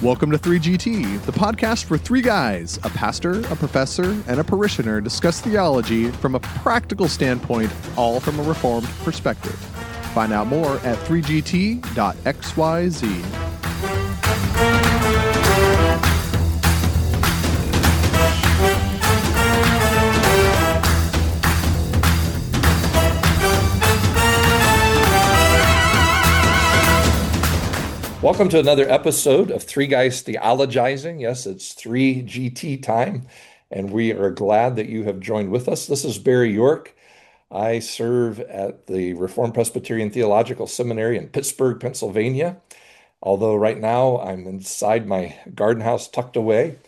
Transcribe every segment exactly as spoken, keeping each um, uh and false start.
Welcome to three G T, the podcast for three guys, a pastor, a professor, and a parishioner discuss theology from a practical standpoint, all from a Reformed perspective. Find out more at three G T dot X Y Z. Welcome to another episode of Three Guys Theologizing. Yes, it's three G T time, and we are glad that you have joined with us. This is Barry York. I serve at the Reformed Presbyterian Theological Seminary in Pittsburgh, Pennsylvania, although right now I'm inside my garden house tucked away.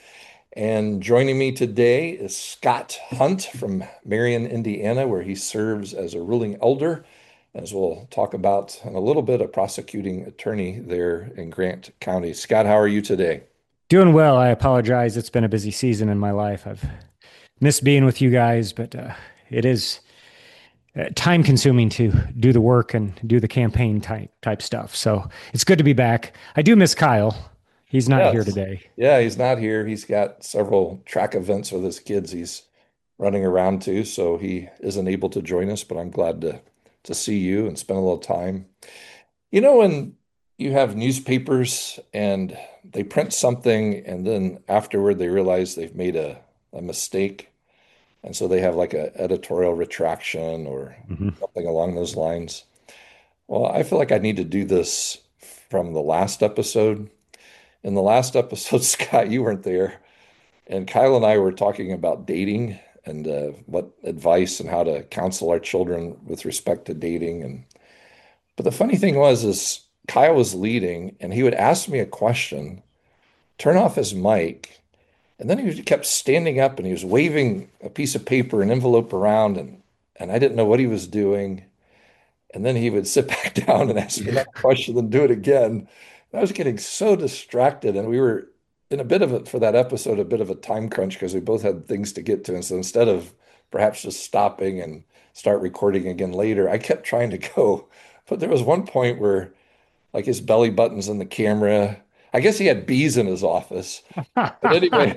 And joining me today is Scott Hunt from Marion, Indiana, where he serves as a ruling elder, as we'll talk about in a little bit, a prosecuting attorney there in Grant County. Scott, how are you today? Doing well. I apologize. It's been a busy season in my life. I've missed being with you guys, but uh, it is uh, time consuming to do the work and do the campaign type type stuff. So it's good to be back. I do miss Kyle. He's not Yes. here today. Yeah, he's not here. He's got several track events with his kids he's running around to, so he isn't able to join us, but I'm glad to to see you and spend a little time. You know, when you have newspapers and they print something and then afterward they realize they've made a, a mistake. And so they have like an editorial retraction or Mhm. something along those lines. Well, I feel like I need to do this from the last episode. In the last episode, Scott, you weren't there. And Kyle and I were talking about dating and uh, what advice and how to counsel our children with respect to dating. And but the funny thing was, is Kyle was leading, and he would ask me a question, turn off his mic, and then he kept standing up and he was waving a piece of paper, an envelope around, and and I didn't know what he was doing. And then he would sit back down and ask me that question and do it again. And I was getting so distracted, and we were in a bit of it for that episode, a bit of a time crunch because we both had things to get to. And so instead of perhaps just stopping and start recording again later, I kept trying to go. But there was one point where like his belly button's in the camera. I guess he had bees in his office. But anyway,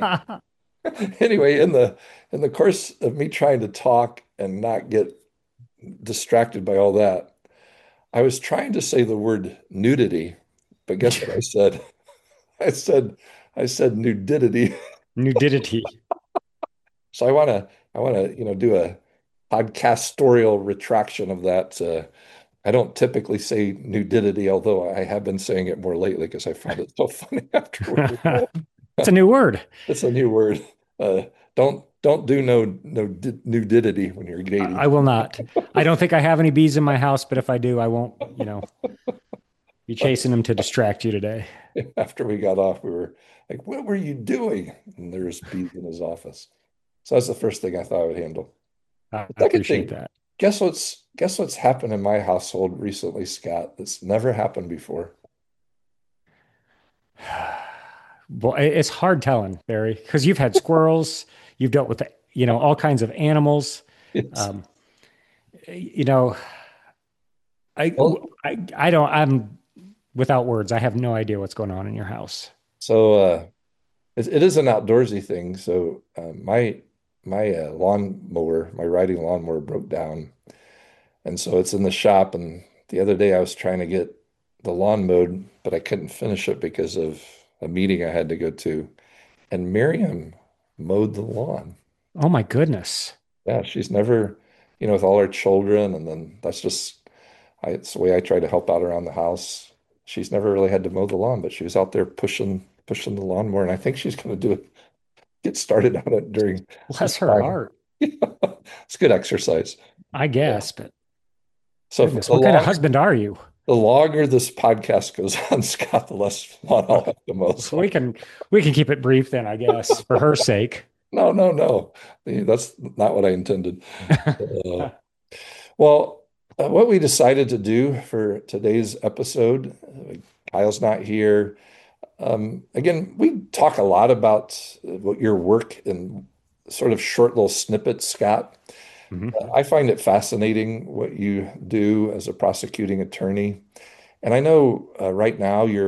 anyway, in the in the course of me trying to talk and not get distracted by all that, I was trying to say the word nudity, but guess what I said? I said I said nudity. Nudity. So I want to, I want to, you know, do a podcastorial retraction of that. Uh, I don't typically say nudity, although I have been saying it more lately because I found it so funny afterward. It's a new word. It's a new word. Uh, don't don't do no no di- nudity when you're dating. I will not. I don't think I have any bees in my house, but if I do, I won't, you know, be chasing them to distract you today. After we got off, we were like, "What were you doing?" And there's bees in his office. So that's the first thing I thought I would handle. I The second appreciate thing, that. guess what's guess what's happened in my household recently, Scott? That's never happened before. Well, it- it's hard telling, Barry, because you've had squirrels, you've dealt with, you know, all kinds of animals. It's, Um, you know, I, well, I, I don't, I'm without words. I have no idea what's going on in your house. so uh, it, it is an outdoorsy thing. So uh, my my uh, lawn mower, my riding lawnmower broke down, and so it's in the shop. And the other day I was trying to get the lawn mowed, but I couldn't finish it because of a meeting I had to go to. And Miriam mowed the lawn. Oh my goodness. Yeah, she's never, you know, with all her children, and then that's just, I, it's the way I try to help out around the house. She's never really had to mow the lawn, but she was out there pushing pushing the lawnmower, and I think she's going to do it, get started on it during Bless this her time. heart. It's good exercise. I guess, but So for goodness, the what kind of long, husband are you? the longer this podcast goes on, Scott, the less lawn I'll have to mow. So So we can we can keep it brief then, I guess, for her sake. no, no, no, that's not what I intended. Uh, Well, uh, what we decided to do for today's episode, uh, Kyle's not here. Um, again, we talk a lot about uh, what your work in sort of short little snippets, Scott. Mhm. Uh, I find it fascinating what you do as a prosecuting attorney. And I know uh, right now you're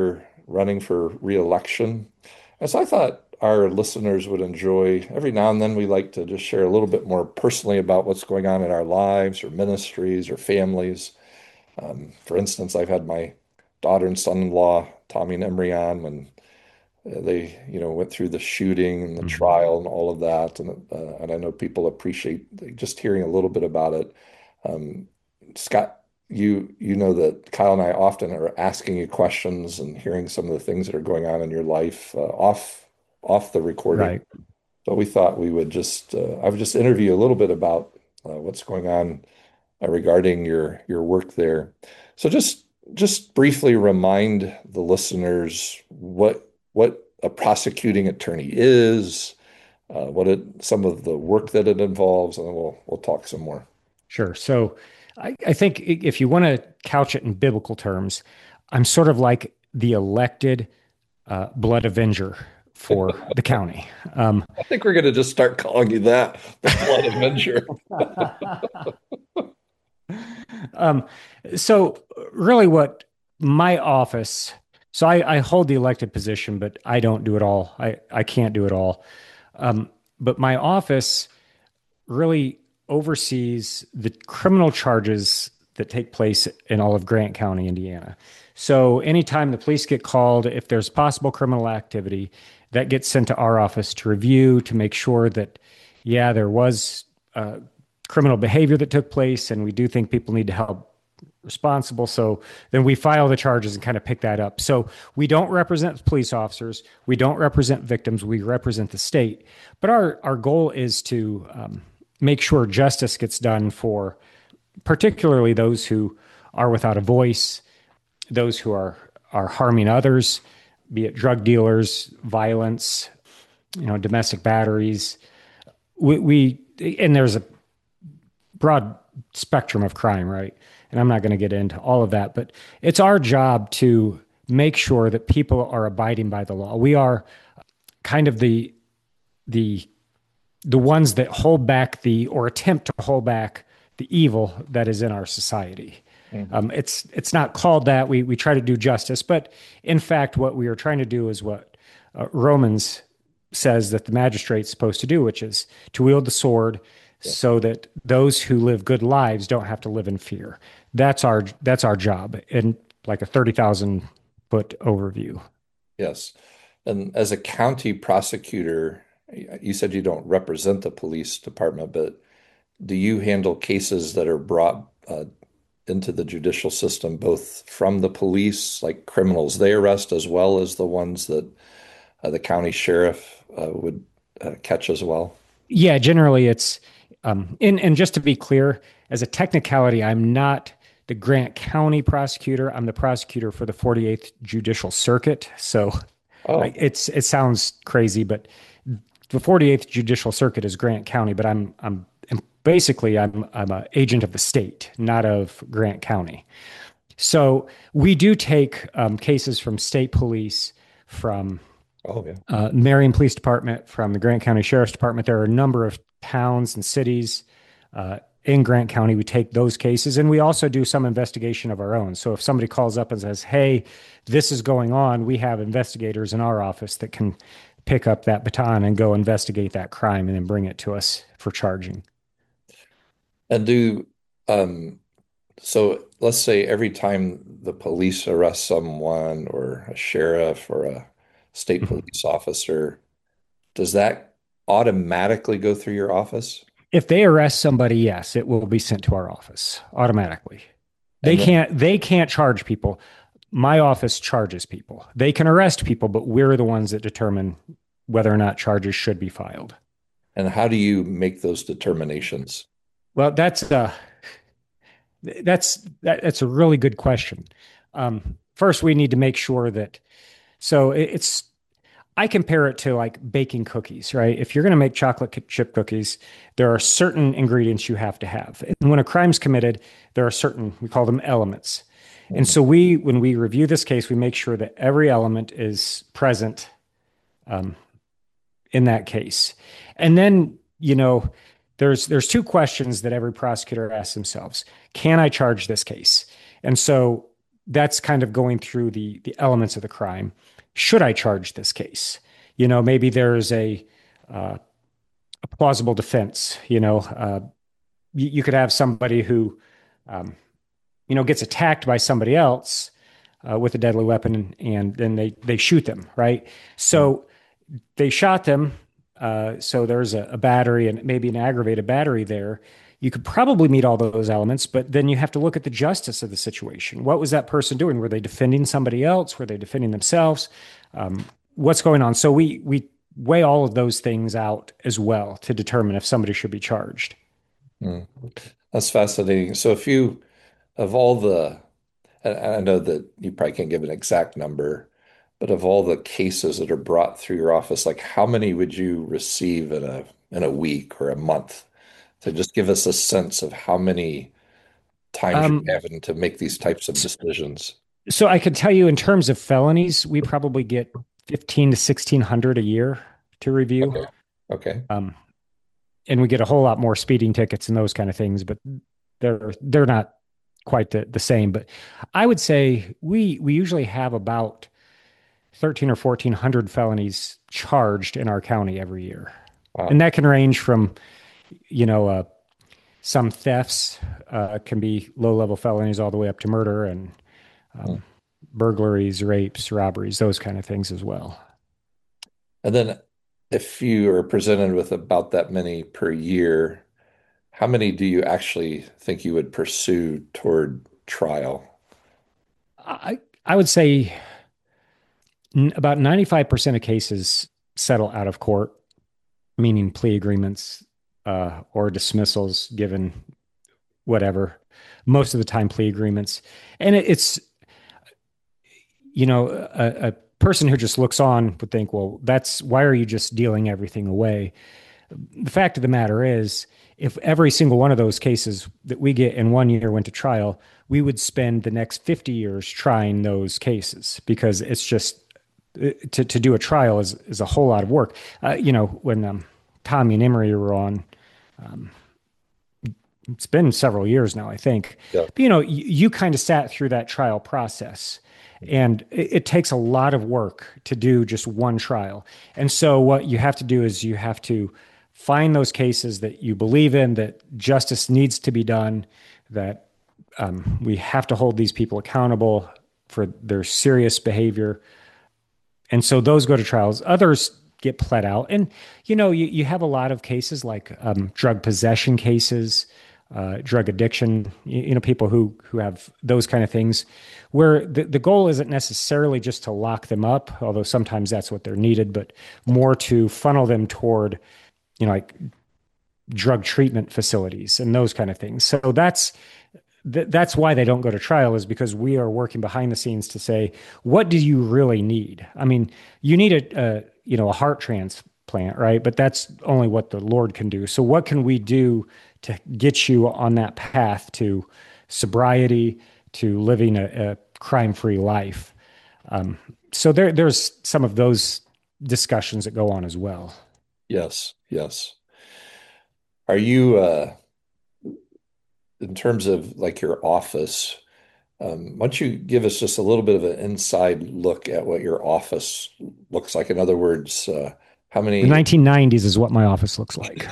running for reelection. And so I thought our listeners would enjoy, every now and then we like to just share a little bit more personally about what's going on in our lives or ministries or families. Um, for instance, I've had my daughter and son-in-law, Tommy and Emery, on when uh, they, you know, went through the shooting and the Mhm. trial and all of that. And uh, and I know people appreciate just hearing a little bit about it. Um, Scott, you you know that Kyle and I often are asking you questions and hearing some of the things that are going on in your life uh, off off the recording. Right. But we thought we would just uh, I would just interview you a little bit about uh, what's going on uh, regarding your your work there. So just just briefly remind the listeners what what a prosecuting attorney is, uh, what it some of the work that it involves, and then we'll we'll talk some more. Sure. So I, I think i- if you want to couch it in biblical terms, I'm sort of like the elected uh, blood avenger for the county. Um, I think we're going to just start calling you that, the Blood Avenger. um, so really what my office, so I, I hold the elected position, but I don't do it all. I, I can't do it all. Um, but my office really oversees the criminal charges that take place in all of Grant County, Indiana. So anytime the police get called, if there's possible criminal activity, that gets sent to our office to review to make sure that, yeah, there was uh, criminal behavior that took place, and we do think people need to help responsible. So then we file the charges and kind of pick that up. So we don't represent police officers. We don't represent victims. We represent the state. But our, our goal is to um, make sure justice gets done for particularly those who are without a voice, those who are, are harming others, be it drug dealers, violence, you know, domestic batteries. We, we and there's a broad spectrum of crime, right? And I'm not going to get into all of that, but it's our job to make sure that people are abiding by the law. We are kind of the the the ones that hold back the or attempt to hold back the evil that is in our society. Mm-hmm. Um, it's it's not called that. We we try to do justice, but in fact, what we are trying to do is what uh, Romans says that the magistrate's supposed to do, which is to wield the sword, yeah, so that those who live good lives don't have to live in fear. That's our that's our job in like a thirty thousand foot overview. Yes. And as a county prosecutor, you said you don't represent the police department, but do you handle cases that are brought uh, into the judicial system, both from the police, like criminals they arrest, as well as the ones that uh, the county sheriff uh, would uh, catch as well? Yeah, generally it's, um, and, and just to be clear, as a technicality, I'm not the Grant County prosecutor. I'm the prosecutor for the forty-eighth Judicial Circuit. So oh. I, it's it sounds crazy, but the forty-eighth Judicial Circuit is Grant County, but I'm I'm basically I'm I'm an agent of the state, not of Grant County. So we do take um, cases from state police, from oh, yeah. uh, Marion Police Department, from the Grant County Sheriff's Department. There are a number of towns and cities uh, in Grant County. We take those cases, and we also do some investigation of our own. So if somebody calls up and says, hey, this is going on, we have investigators in our office that can pick up that baton and go investigate that crime and then bring it to us for charging. And do, um, so let's say every time the police arrest someone or a sheriff or a state Mm-hmm. police officer, does that automatically go through your office? If they arrest somebody, yes, it will be sent to our office automatically. They then, can't, they can't charge people. My office charges people. They can arrest people, but we're the ones that determine whether or not charges should be filed. And how do you make those determinations? Well, that's uh, that's that, that's a really good question. Um, first, we need to make sure that. So it, it's. I compare it to like baking cookies, right? If you're going to make chocolate chip cookies, there are certain ingredients you have to have. And when a crime's committed, there are certain, we call them elements. Mm-hmm. And so we, when we review this case, we make sure that every element is present um, in that case. And then, you know, there's there's two questions that every prosecutor asks themselves. Can I charge this case? And so that's kind of going through the the elements of the crime. Should I charge this case? You know, maybe there's a uh, a plausible defense. You know, uh, you, you could have somebody who, um, you know, gets attacked by somebody else uh, with a deadly weapon, and, and then they they shoot them, right? So they shot them. Uh, so there's a, a battery and maybe an aggravated battery there. You could probably meet all those elements, but then you have to look at the justice of the situation. What was that person doing? Were they defending somebody else? Were they defending themselves? Um, what's going on? So we we weigh all of those things out as well to determine if somebody should be charged. Mm. That's fascinating. So if you, of all the, and I know that you probably can't give an exact number, but of all the cases that are brought through your office, like how many would you receive in a in a week or a month? To just give us a sense of how many times you're Um, having to make these types of decisions. so I could tell you in terms of felonies, we probably get fifteen to sixteen hundred a year to review. Okay. Okay. Um, and we get a whole lot more speeding tickets and those kind of things, but they're they're not quite the, the same. But I would say we we usually have about thirteen or fourteen hundred felonies charged in our county every year. Wow. And that can range from, you know, uh, some thefts uh, can be low level felonies all the way up to murder and um, Hmm. burglaries, rapes, robberies, those kind of things as well. And then if you are presented with about that many per year, how many do you actually think you would pursue toward trial? I, I would say n- about ninety-five percent of cases settle out of court, meaning plea agreements uh, or dismissals given whatever. Most of the time, plea agreements. And it, it's, you know, a, a person who just looks on would think, well, that's why are you just dealing everything away? The fact of the matter is, if every single one of those cases that we get in one year went to trial, we would spend the next fifty years trying those cases because it's just to, to do a trial is, is a whole lot of work. Uh, you know, when um, Tommy and Emery were on, um, it's been several years now, I think. Yeah. But, you know, you, you kind of sat through that trial process. And it, it takes a lot of work to do just one trial. And so what you have to do is you have to find those cases that you believe in, that justice needs to be done, that um, we have to hold these people accountable for their serious behavior. And so those go to trials. Others get pled out. And, you know, you, you have a lot of cases like um, drug possession cases, uh, drug addiction, you, you know, people who, who have those kind of things where the, the goal isn't necessarily just to lock them up, although sometimes that's what they're needed, but more to funnel them toward, you know, like drug treatment facilities and those kind of things. So that's, th- that's why they don't go to trial, is because we are working behind the scenes to say, what do you really need? I mean, you need a, a you know, a heart transplant, right? But that's only what the Lord can do. So what can we do to get you on that path to sobriety, to living a, a crime-free life? Um, so there, there's some of those discussions that go on as well. Yes, yes. Are you, uh, in terms of like your office, um, why don't you give us just a little bit of an inside look at what your office looks like? In other words, uh, how The many? nineteen nineties is what my office looks like.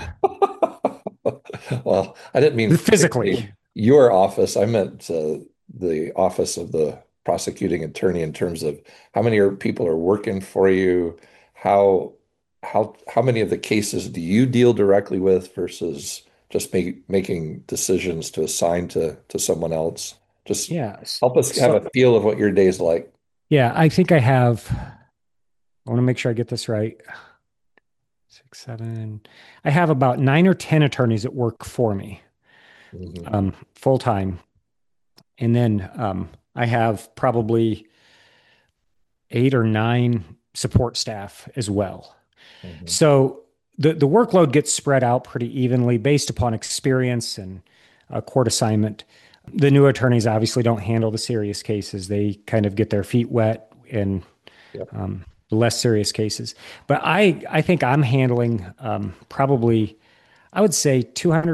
Well, I didn't mean Physically. your office. I meant uh, the office of the prosecuting attorney in terms of how many are, people are working for you, how how how many of the cases do you deal directly with versus just make, making decisions to assign to to someone else? Just Yeah. help us have So, a feel of what your day's like. yeah, I think I have, I want to make sure I get this right. Six, seven. I have about nine or ten attorneys that work for me, Mhm. um, full time. And then um, I have probably eight or nine support staff as well. Mhm. So the, the workload gets spread out pretty evenly based upon experience and uh, court assignment. The new attorneys obviously don't handle the serious cases. They kind of get their feet wet in Yep. um, the less serious cases. But I, I think I'm handling um, probably, I would say two hundred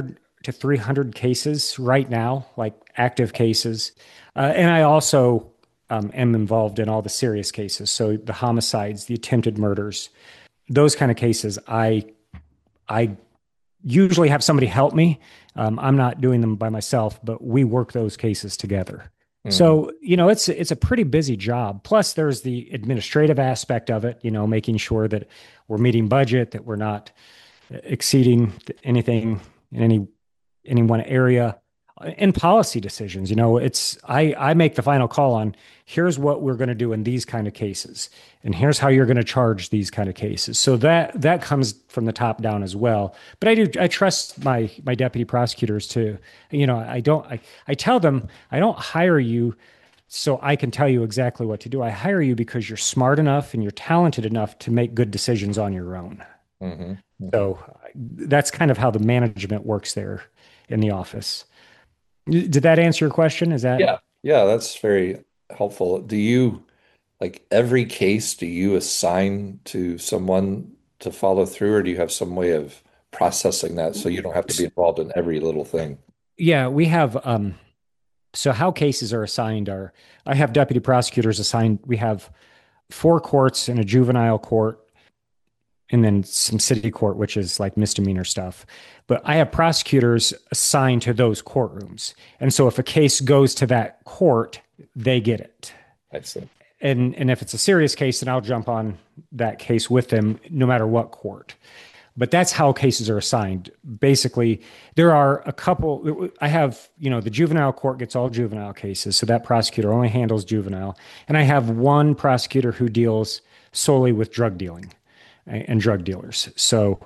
to three hundred cases right now, like active cases. Uh, and I also um, am involved in all the serious cases. So the homicides, the attempted murders, those kind of cases, I, I usually have somebody help me. Um, I'm not doing them by myself, but we work those cases together. Mm. So, you know, it's, it's a pretty busy job. Plus there's the administrative aspect of it, you know, making sure that we're meeting budget, that we're not exceeding anything in any, any one area, and policy decisions. You know, it's, I, I make the final call on here's what we're going to do in these kind of cases, and here's how you're going to charge these kind of cases. So that, that comes from the top down as well. But I do, I trust my, my deputy prosecutors to, you know, I don't, I, I tell them, I don't hire you so I can tell you exactly what to do. I hire you because you're smart enough and you're talented enough to make good decisions on your own. Mm-hmm. So that's kind of how the management works there in the office. Did that answer your question? Is that? Yeah. Yeah, that's very helpful. Do you, like every case, do you assign to someone to follow through, or do you have some way of processing that so you don't have to be involved in every little thing? Yeah, we have, um, so how cases are assigned are, I have deputy prosecutors assigned. We have four courts and a juvenile court, and then some city court, which is like misdemeanor stuff. But I have prosecutors assigned to those courtrooms. And so if a case goes to that court, they get it. I see. And, and if it's a serious case, then I'll jump on that case with them, no matter what court. But that's how cases are assigned. Basically, there are a couple, I have, you know, the juvenile court gets all juvenile cases. So that prosecutor only handles juvenile. And I have one prosecutor who deals solely with drug dealing and drug dealers. So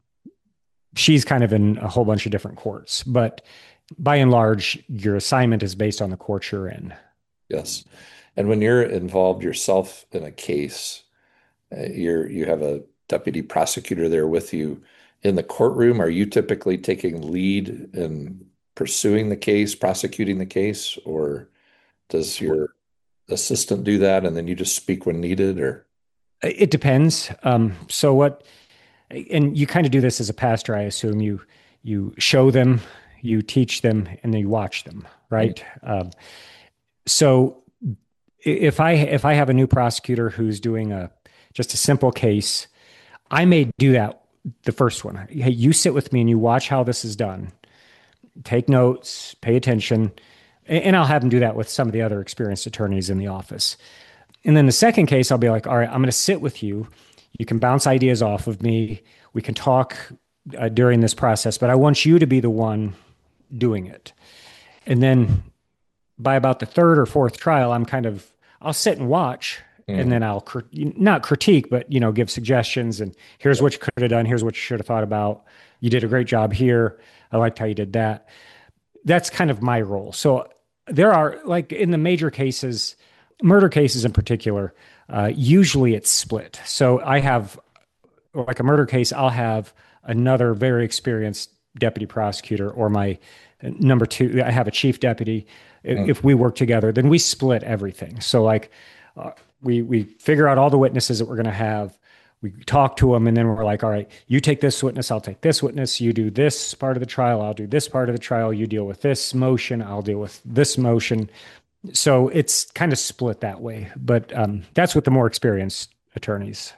she's kind of in a whole bunch of different courts, but by and large, your assignment is based on the court you're in. Yes. And when you're involved yourself in a case, uh, you're, you have a deputy prosecutor there with you in the courtroom. Are you typically taking lead in pursuing the case, prosecuting the case, or does your assistant do that and then you just speak when needed, or? It depends. Um, so what, and you kind of do this as a pastor, I assume. You you show them, you teach them, and then you watch them, right? Mm-hmm. Um, so if I if I have a new prosecutor who's doing a just a simple case, I may do that the first one. Hey, you sit with me and you watch how this is done. Take notes, pay attention, and I'll have them do that with some of the other experienced attorneys in the office. And then the second case, I'll be like, all right, I'm going to sit with you. You can bounce ideas off of me. We can talk uh, during this process, but I want you to be the one doing it. And then by about the third or fourth trial, I'm kind of, I'll sit and watch, mm. and then I'll not critique, but, you know, give suggestions. And here's yeah. what you could have done. Here's what you should have thought about. You did a great job here. I liked how you did that. That's kind of my role. So there are, like in the major cases, murder cases in particular, uh, usually it's split. So I have, like a murder case, I'll have another very experienced deputy prosecutor, or my number two, I have a chief deputy. Mm. If we work together, then we split everything. So like uh, we we figure out all the witnesses that we're going to have. We talk to them, and then we're like, all right, you take this witness, I'll take this witness. You do this part of the trial, I'll do this part of the trial. You deal with this motion, I'll deal with this motion. So it's kind of split that way, but um, that's with the more experienced attorneys.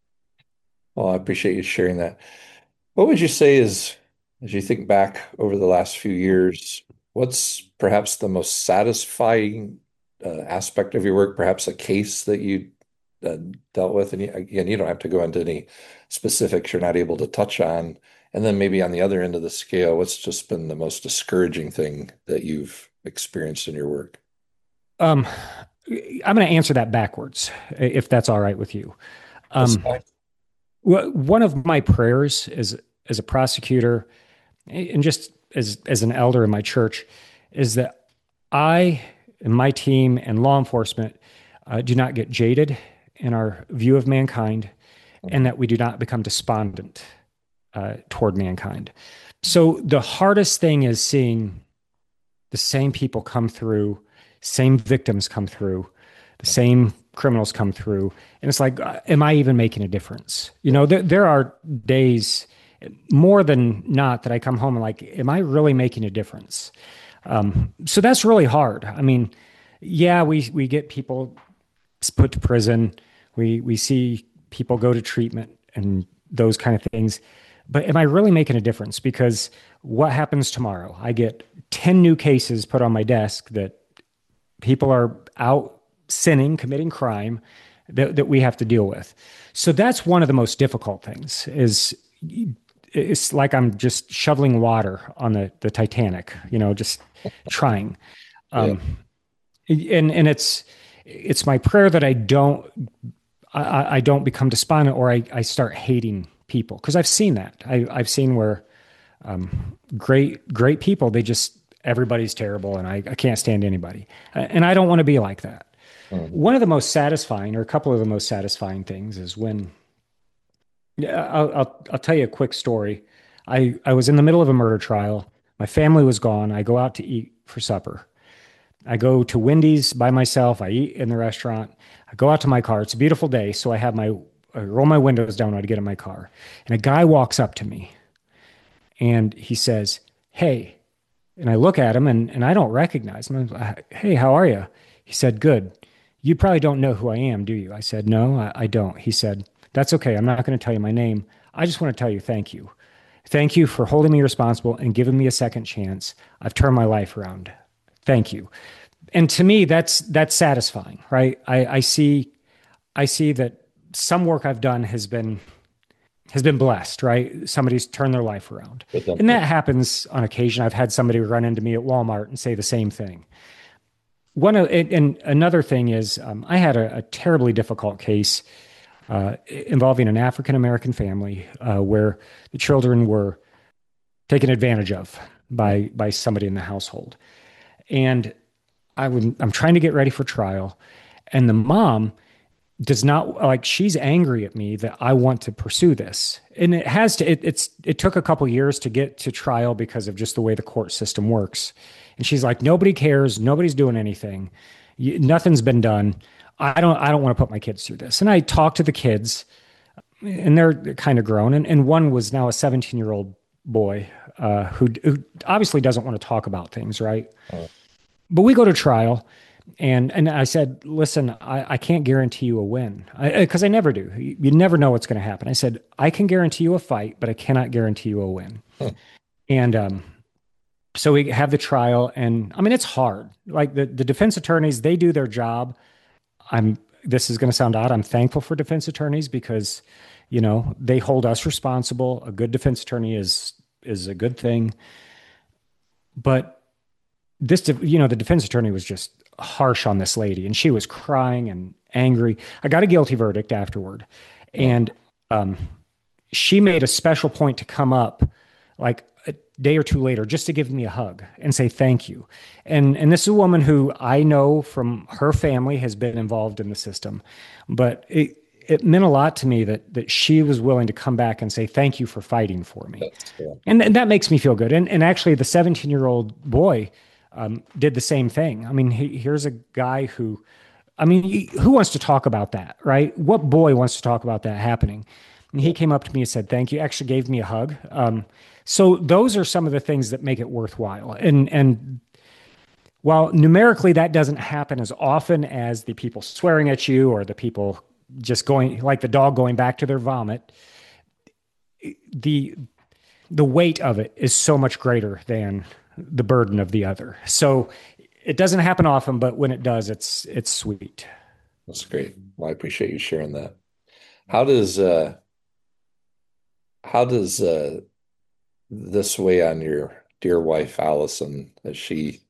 Well, I appreciate you sharing that. What would you say is, as you think back over the last few years, what's perhaps the most satisfying uh, aspect of your work, perhaps a case that you uh, dealt with? And you, again, you don't have to go into any specifics you're not able to touch on. And then maybe on the other end of the scale, what's just been the most discouraging thing that you've experienced in your work? Um, I'm going to answer that backwards, if that's all right with you. Um, well, one of my prayers as as a prosecutor, and just as as an elder in my church, is that I and my team and law enforcement uh, do not get jaded in our view of mankind, and that we do not become despondent uh, toward mankind. So the hardest thing is seeing the same people come through, same victims come through, the same criminals come through. And it's like, uh, am I even making a difference? You know, there, there are days more than not that I come home and like, am I really making a difference? Um, so that's really hard. I mean, yeah, we we get people put to prison. We we see people go to treatment and those kind of things. But am I really making a difference? Because what happens tomorrow? I get ten new cases put on my desk that people are out sinning, committing crime that, that we have to deal with. So that's one of the most difficult things is it's like I'm just shoveling water on the, the Titanic, you know, just trying. Um, yeah. and, and it's, it's my prayer that I don't, I, I don't become despondent or I, I start hating people. Cause I've seen that. I, I've seen where, um, great, great people, they just, everybody's terrible and I, I can't stand anybody. And I don't want to be like that. Mm-hmm. One of the most satisfying or a couple of the most satisfying things is when, I'll, I'll, I'll tell you a quick story. I, I was in the middle of a murder trial. My family was gone. I go out to eat for supper. I go to Wendy's by myself. I eat in the restaurant. I go out to my car. It's a beautiful day. So I have my, I roll my windows down when I get in my car. And a guy walks up to me and he says, "Hey," and I look at him and, and I don't recognize him. I'm like, "Hey, how are you?" He said, "Good. You probably don't know who I am, do you?" I said, "No, I, I don't." He said, "That's okay. I'm not going to tell you my name. I just want to tell you thank you. Thank you for holding me responsible and giving me a second chance. I've turned my life around. Thank you." And to me, that's that's satisfying, right? I, I see, I see that some work I've done has been has been blessed, right? Somebody's turned their life around, and that happens on occasion. I've had somebody run into me at Walmart and say the same thing. One of, and another thing is, um, I had a, a terribly difficult case uh, involving an African American family uh, where the children were taken advantage of by by somebody in the household, and I would, I'm trying to get ready for trial, and the mom does not like, she's angry at me that I want to pursue this. And it has to, it, it's, it took a couple years to get to trial because of just the way the court system works. And she's like, nobody cares. Nobody's doing anything. You, nothing's been done. I don't, I don't want to put my kids through this. And I talked to the kids and they're, they're kind of grown. And, and one was now a seventeen year old boy uh, who, who obviously doesn't want to talk about things. Right. Oh. But we go to trial. And and I said, "Listen, I, I can't guarantee you a win because I, I never do. You, you never know what's going to happen." I said, "I can guarantee you a fight, but I cannot guarantee you a win." Huh. And um, so we have the trial, and I mean, it's hard. Like the, the defense attorneys, they do their job. I'm. This is going to sound odd. I'm thankful for defense attorneys because, you know, they hold us responsible. A good defense attorney is is a good thing. But this, you know, the defense attorney was just harsh on this lady and she was crying and angry. I got a guilty verdict afterward. And um, she made a special point to come up like a day or two later just to give me a hug and say thank you. And and this is a woman who I know from her family has been involved in the system. But it it meant a lot to me that that she was willing to come back and say thank you for fighting for me. Cool. And, and that makes me feel good. And and actually the seventeen-year-old boy Um, did the same thing. I mean, he, here's a guy who, I mean, he, who wants to talk about that, right? What boy wants to talk about that happening? And he came up to me and said, "Thank you." Actually gave me a hug. Um, so those are some of the things that make it worthwhile. And, and while numerically that doesn't happen as often as the people swearing at you or the people just going, like the dog going back to their vomit, the, the weight of it is so much greater than the burden of the other. So it doesn't happen often, but when it does, it's, it's sweet. That's great. Well, I appreciate you sharing that. How does, uh, how does, uh, this weigh on your dear wife, Allison, as she,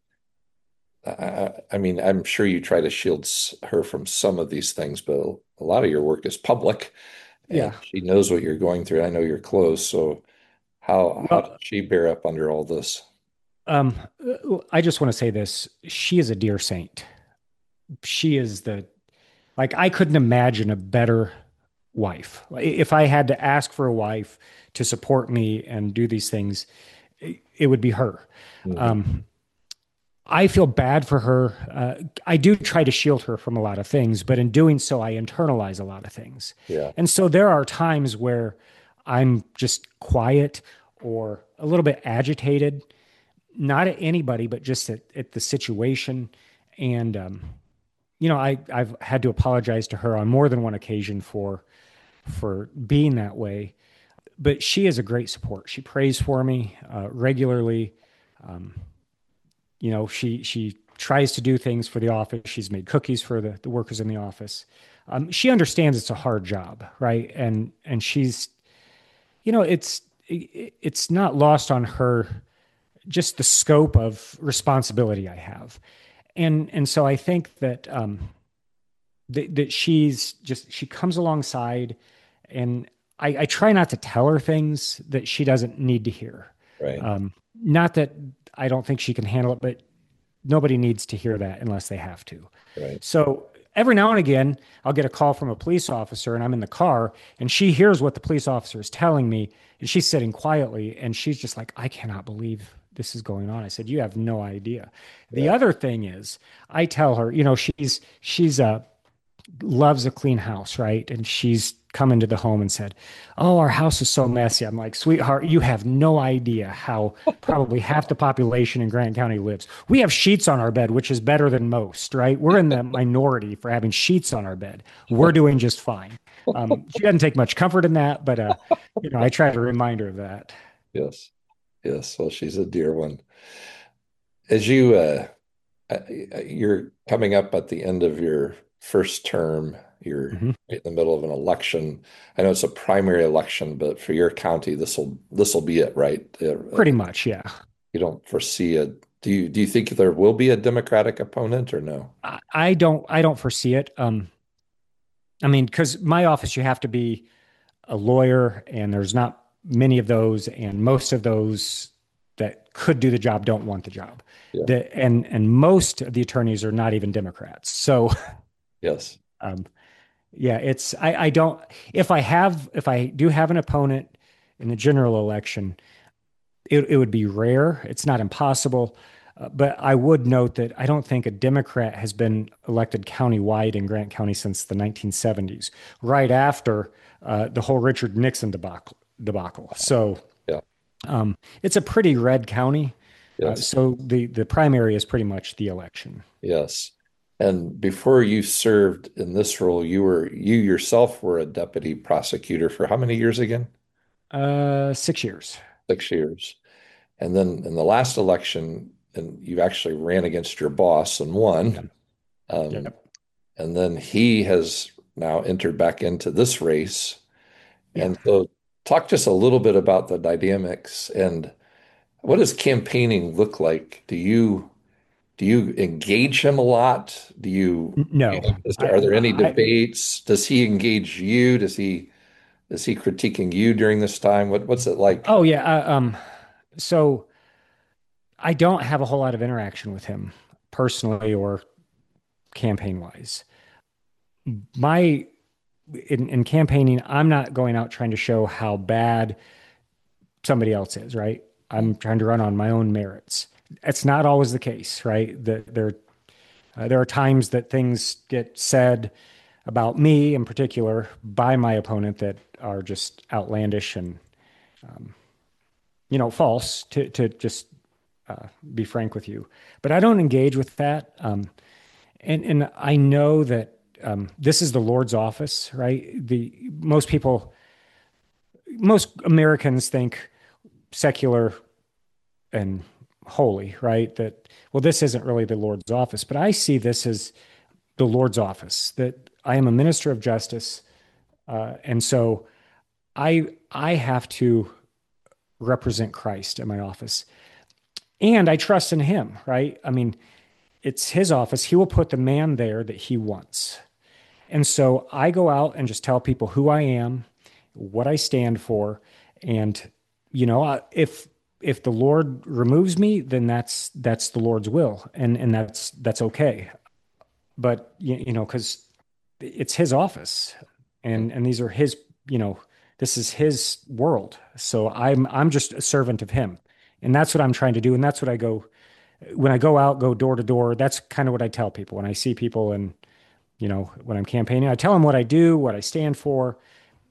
I, I mean, I'm sure you try to shield her from some of these things, but a lot of your work is public and yeah. She knows what you're going through. I know you're close. So how, well, how did she bear up under all this? Um, I just want to say this. She is a dear saint. She is the, like, I couldn't imagine a better wife. If I had to ask for a wife to support me and do these things, it would be her. Mm-hmm. Um, I feel bad for her. Uh, I do try to shield her from a lot of things, but in doing so, I internalize a lot of things. Yeah. And so there are times where I'm just quiet or a little bit agitated, not at anybody, but just at, at the situation. And, um, you know, I, I've had to apologize to her on more than one occasion for for being that way. But she is a great support. She prays for me uh, regularly. Um, you know, she she tries to do things for the office. She's made cookies for the, the workers in the office. Um, she understands it's a hard job, right? And and she's, you know, it's it, it's not lost on her just the scope of responsibility I have, and and so I think that um, that, that she's just she comes alongside, and I, I try not to tell her things that she doesn't need to hear. Right. Um, not that I don't think she can handle it, but nobody needs to hear that unless they have to. Right. So every now and again, I'll get a call from a police officer and I'm in the car and she hears what the police officer is telling me and she's sitting quietly and she's just like, I cannot believe this is going on. I said, you have no idea. The Yeah. other thing is I tell her, you know, she's, she's a, loves a clean house, right? And she's come into the home and said, oh, our house is so messy. I'm like, sweetheart, you have no idea how probably half the population in Grant County lives. We have sheets on our bed, which is better than most, right? We're in the minority for having sheets on our bed. We're doing just fine. Um, she doesn't take much comfort in that, but uh, you know, I try to remind her of that. Yes. Yes. Well, she's a dear one. As you, uh, uh, you're coming up at the end of your first term, you're Mhm. right in the middle of an election. I know it's a primary election, but for your county, this will this will be it, right? Uh, Pretty much, yeah. You don't foresee a, do you do you think there will be a Democratic opponent or no? I, I don't I don't foresee it. Um, I mean, because my office, you have to be a lawyer, and there's not many of those, and most of those that could do the job don't want the job. Yeah. The, and and most of the attorneys are not even Democrats. So, Yes. um, yeah, it's I, I don't if I have if I do have an opponent in the general election, it, it would be rare. It's not impossible. Uh, but I would note that I don't think a Democrat has been elected countywide in Grant County since the nineteen seventies, right after uh, the whole Richard Nixon debacle. debacle. So Yeah. um, it's a pretty red county. Uh, Yes. so the, the primary is pretty much the election. Yes. And before you served in this role, you were you yourself were a deputy prosecutor for how many years again? Uh, six years. Six years. And then in the last election, and you actually ran against your boss and won. Um, Yep. and then he has now entered back into this race. Yeah. And so talk just a little bit about the dynamics and what does campaigning look like? Do you do you engage him a lot? Do you, No. is I, there, are there any I, debates? Does he engage you? Does he is he critiquing you during this time? What what's it like? oh yeah. Uh, um, so I don't have a whole lot of interaction with him personally or campaign wise. My in, in campaigning, I'm not going out trying to show how bad somebody else is, right? I'm trying to run on my own merits. It's not always the case, right? The, there, uh, there are times that things get said about me in particular by my opponent that are just outlandish and, um, you know, false to, to just uh, be frank with you. But I don't engage with that. Um, and, and I know that um, this is the Lord's office, right? The most people, most Americans think secular and holy, right? That, well, this isn't really the Lord's office, but I see this as the Lord's office, that I am a minister of justice. Uh, and so I, I have to represent Christ in my office, and I trust in him, right? I mean, it's his office. He will put the man there that he wants. And so I go out and just tell people who I am, what I stand for. And, you know, if, if the Lord removes me, then that's, that's the Lord's will. And, and that's, that's okay. But, you, you know, cause it's his office and, and these are his, you know, this is his world. So I'm, I'm just a servant of him. And that's what I'm trying to do. And that's what I go, when I go out, go door to door, that's kind of what I tell people when I see people and, you know, when I'm campaigning, I tell them what I do, what I stand for.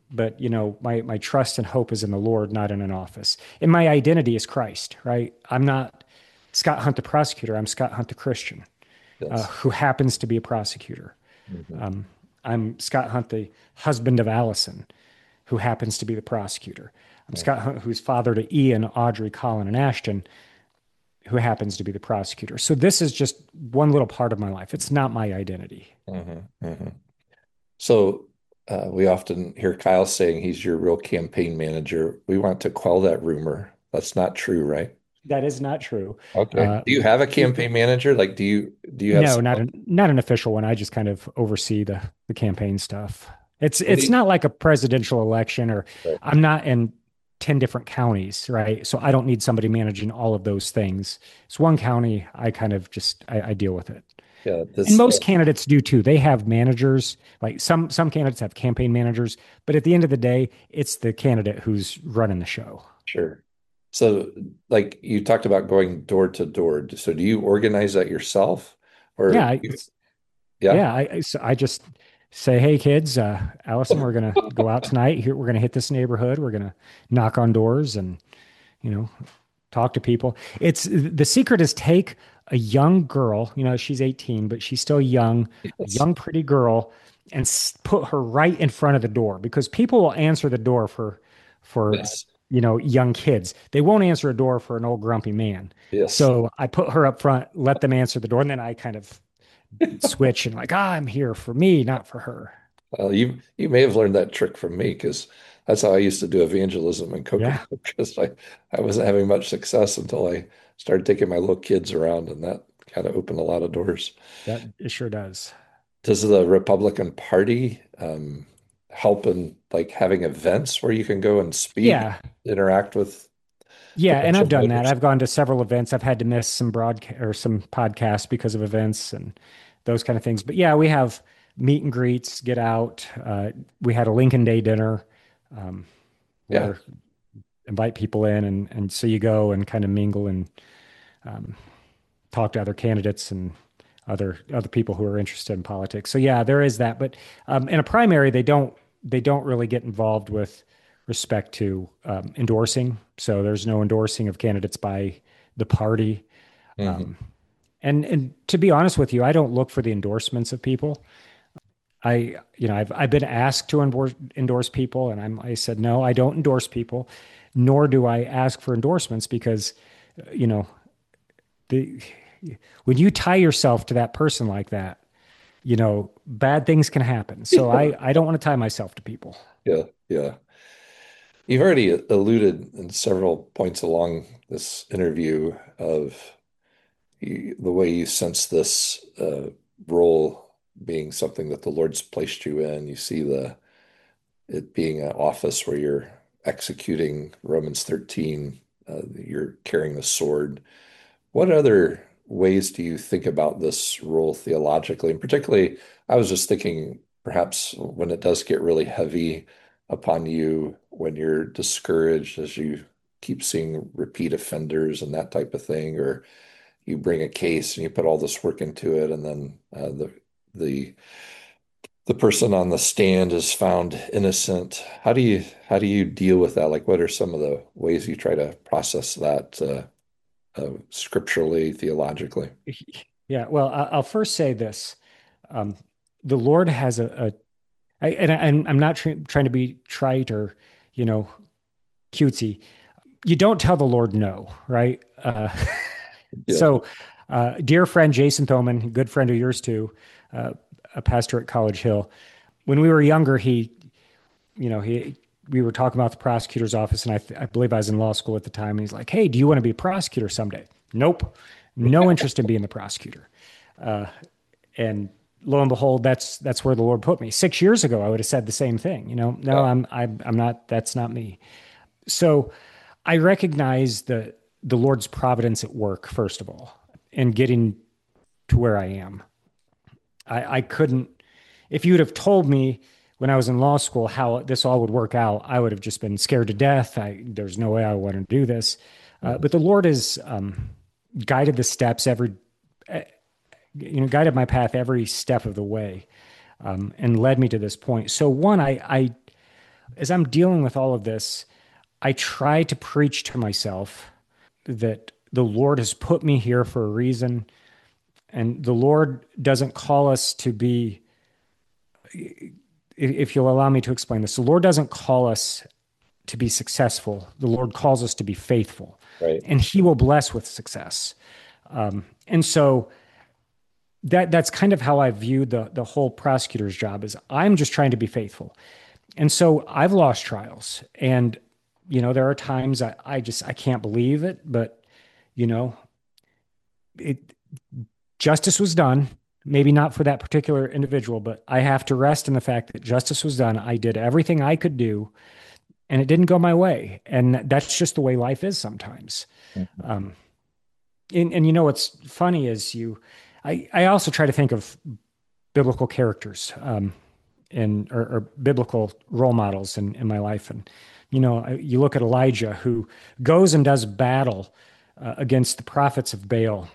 but you know, my my trust and hope is in the Lord, not in an office. And my identity is Christ, right? I'm not Scott Hunt the prosecutor. I'm Scott Hunt the Christian, uh, Yes. who happens to be a prosecutor. Mhm. Um, I'm Scott Hunt, the husband of Allison, who happens to be the prosecutor. I'm Yeah. Scott Hunt, who's father to Ian, Audrey, Colin, and Ashton, who happens to be the prosecutor. So this is just one little part of my life. It's not my identity. Mhm. Mhm. So uh, we often hear Kyle saying he's your real campaign manager. We want to quell that rumor. That's not true, right? That is not true. Okay. Uh, Do you have a campaign manager? Like, do you do you have no, some, not an not an official one. I just kind of oversee the the campaign stuff. It's what do it's you, not like a presidential election, or right. I'm not in ten different counties, right? So I don't need somebody managing all of those things. It's one county. I kind of just I, I deal with it. Yeah, And this uh, most candidates do too. They have managers. Like some some candidates have campaign managers, but at the end of the day, it's the candidate who's running the show. sure. So, like you talked about going door to door. So, do you organize that yourself, Yeah, or I, you, yeah? yeah. I I, so I just say, hey kids, uh, Allison, we're gonna go out tonight. Here, we're gonna hit this neighborhood. We're gonna knock on doors and you know talk to people. It's the secret is take a young girl. You know, she's eighteen, but she's still young, a Yes. young pretty girl, and s- put her right in front of the door because people will answer the door for for Yes. you know young kids. They won't answer a door for an old grumpy man. Yes. So I put her up front, let them answer the door, and then I kind of switch and like, ah, I'm here for me, not for her. Well, you you may have learned that trick from me because that's how I used to do evangelism in Yeah, Kokomo because I, I wasn't having much success until I started taking my little kids around, and that kind of opened a lot of doors. that it sure does. Does the Republican Party um, help in like having events where you can go and speak, Yeah, interact with yeah, and potential I've done that. voters? I've gone to several events. I've had to miss some broadcast or some podcasts because of events and those kind of things. But yeah, we have meet and greets, get out. Uh, we had a Lincoln Day dinner um, Yeah. where invite people in, and and so you go and kind of mingle and um, talk to other candidates and other other people who are interested in politics. So yeah, there is that. But um, in a primary, they don't they don't really get involved with respect to um, endorsing. So there's no endorsing of candidates by the party. Hmm. Um, and and to be honest with you, I don't look for the endorsements of people. I you know I've I've been asked to endorse endorse people, and I'm I said no, I don't endorse people, nor do I ask for endorsements because uh, you know the when you tie yourself to that person like that, you know, bad things can happen. So I, I don't want to tie myself to people. Yeah. Yeah. You've already alluded in several points along this interview of you, the way you sense this uh, role being something that the Lord's placed you in. You see the it being an office where you're executing Romans thirteen, uh, you're carrying the sword. What other ways do you think about this role theologically? And particularly, I was just thinking perhaps when it does get really heavy upon you, when you're discouraged as you keep seeing repeat offenders and that type of thing, or you bring a case and you put all this work into it, and then uh, the the the person on the stand is found innocent. How do you how do you deal with that? Like, what are some of the ways you try to process that uh, uh, scripturally, theologically? Yeah. Well, I- I'll first say this. Um, the Lord has a, a I, and, I, and I'm not tr trying to be trite or, you know, cutesy. You don't tell the Lord no, right? Uh, Yeah. so, uh, dear friend Jason Thoman, good friend of yours too, uh, a pastor at College Hill. When we were younger, he, you know, he we were talking about the prosecutor's office, and I, th- I believe I was in law school at the time. And he's like, "Hey, do you want to be a prosecutor someday?" Nope, no interest in being the prosecutor. Uh, and lo and behold, that's that's where the Lord put me. Six years ago, I would have said the same thing. You know, no, Yeah. I'm I'm I'm not. That's not me. So I recognize the the Lord's providence at work, first of all, in getting to where I am. I, I couldn't, if you would have told me when I was in law school how this all would work out, I would have just been scared to death. I, there's no way I want to do this. Uh, Mhm. but the Lord has um, guided the steps every, eh, you know, guided my path every step of the way um, and led me to this point. So one, I, I, as I'm dealing with all of this, I try to preach to myself that the Lord has put me here for a reason. And the Lord doesn't call us to be, if you'll allow me to explain this, the Lord doesn't call us to be successful. The Lord calls us to be faithful, Right. and He will bless with success. Um, and so that that's kind of how I viewed the the whole prosecutor's job is I'm just trying to be faithful. And so I've lost trials, and you know there are times I, I just I can't believe it, but you know it justice was done. Maybe not for that particular individual, but I have to rest in the fact that justice was done. I did everything I could do, and it didn't go my way. And that's just the way life is sometimes. Mm-hmm. Um, and, and you know what's funny is you, I, I also try to think of biblical characters um, in or, or biblical role models in, in my life. And you know, you look at Elijah, who goes and does battle uh, against the prophets of Baal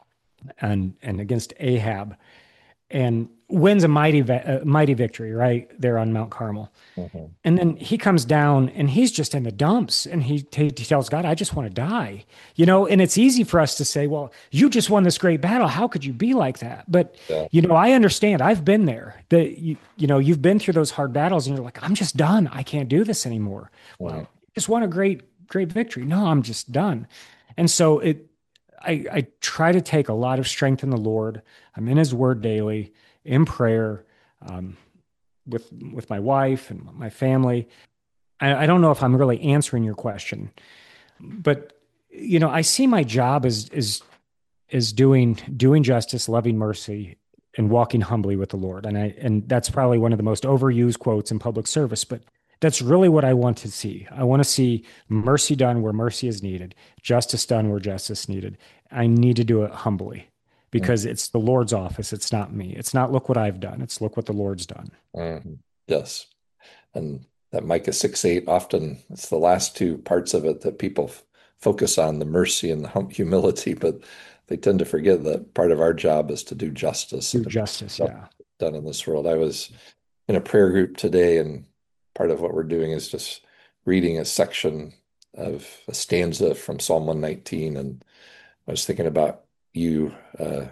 and and against Ahab, and wins a mighty a mighty victory right there on Mount Carmel. Mm-hmm. And then he comes down and he's just in the dumps, and he, he tells God, I just want to die. You know, and it's easy for us to say, well, you just won this great battle. How could you be like that? But, Yeah. you know, I understand. I've been there. That you, you know, you've been through those hard battles and you're like, I'm just done. I can't do this anymore. Mm-hmm. Well, you just won a great, great victory. No, I'm just done. And so it, I, I try to take a lot of strength in the Lord. I'm in His Word daily, in prayer, um, with with my wife and my family. I, I don't know if I'm really answering your question, but you know, I see my job as is is doing doing justice, loving mercy, and walking humbly with the Lord. And I and that's probably one of the most overused quotes in public service, but that's really what I want to see. I want to see mercy done where mercy is needed, justice done where justice is needed. I need to do it humbly because mm-hmm. it's the Lord's office. It's not me. It's not look what I've done. It's look what the Lord's done. Mm-hmm. Yes. And that Micah six eight, often it's the last two parts of it that people f- focus on, the mercy and the hum- humility, but they tend to forget that part of our job is to do justice. Do justice, yeah. Done in this world. I was in a prayer group today, and part of what we're doing is just reading a section of a stanza from Psalm one nineteen. And I was thinking about you. Uh,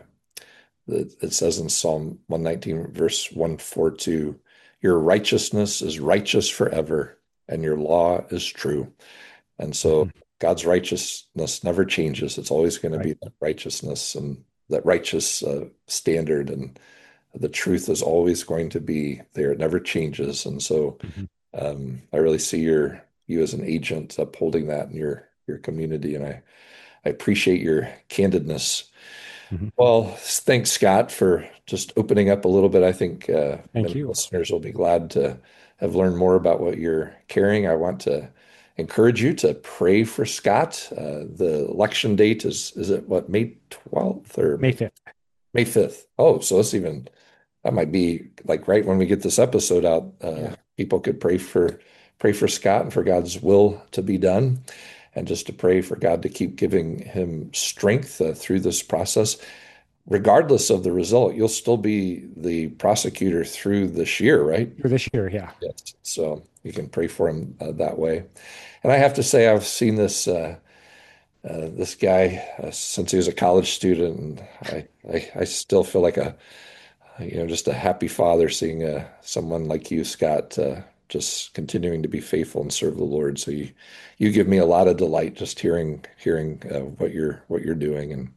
it says in Psalm one nineteen, verse one forty-two, your righteousness is righteous forever, and your law is true. And so mm-hmm. God's righteousness never changes. It's always going right. to be that righteousness and that righteous uh, standard. And the truth is always going to be there. It never changes. And so mm-hmm. um, I really see your you as an agent upholding that in your your community. And I, I appreciate your candidness. Mm-hmm. Well, thanks, Scott, for just opening up a little bit. I think uh, Thank you. Listeners will be glad to have learned more about what you're carrying. I want to encourage you to pray for Scott. Uh, the election date is, is it what, May twelfth or May fifth? May fifth. Oh, so it's even, that might be like right when we get this episode out, uh, yeah. people could pray for, pray for Scott and for God's will to be done. And just to pray for God to keep giving him strength uh, through this process. Regardless of the result, you'll still be the prosecutor through this year, right? For this year, yeah. Yes. So you can pray for him uh, that way. And I have to say, I've seen this uh, uh, this guy uh, since he was a college student, and I, I, I still feel like a, you know, just a happy father seeing uh, someone like you, Scott, uh, just continuing to be faithful and serve the Lord. So you, you give me a lot of delight just hearing hearing uh, what you're what you're doing, and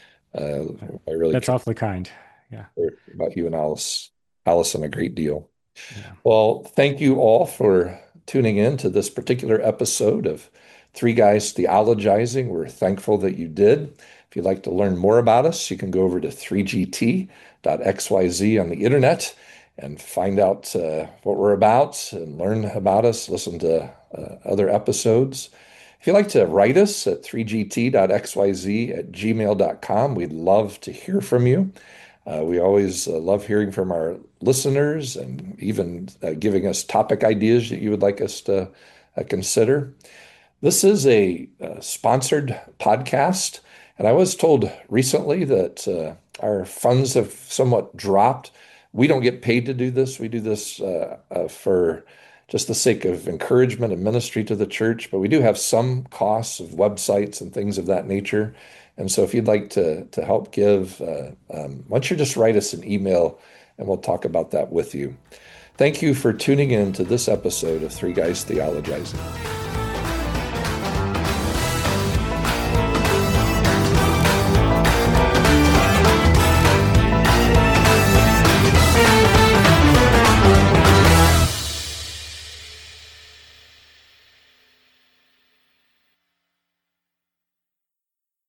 uh, I really that's awfully kind. Yeah, about you and Alice, Allison a great deal. Yeah. Well, thank you all for tuning in to this particular episode of Three Guys Theologizing. We're thankful that you did. If you'd like to learn more about us, you can go over to three G T dot X Y Z on the internet and find out uh, what we're about and learn about us, listen to uh, other episodes. If you'd like to write us at three G T dot X Y Z at gmail dot com, we'd love to hear from you. Uh, we always uh, love hearing from our listeners and even uh, giving us topic ideas that you would like us to uh, consider. This is a uh, sponsored podcast, and I was told recently that uh, our funds have somewhat dropped. We don't get paid to do this. We do this uh, uh, for just the sake of encouragement and ministry to the church. But we do have some costs of websites and things of that nature. And so if you'd like to, to help give, uh, um, why don't you just write us an email and we'll talk about that with you. Thank you for tuning in to this episode of Three Guys Theologizing.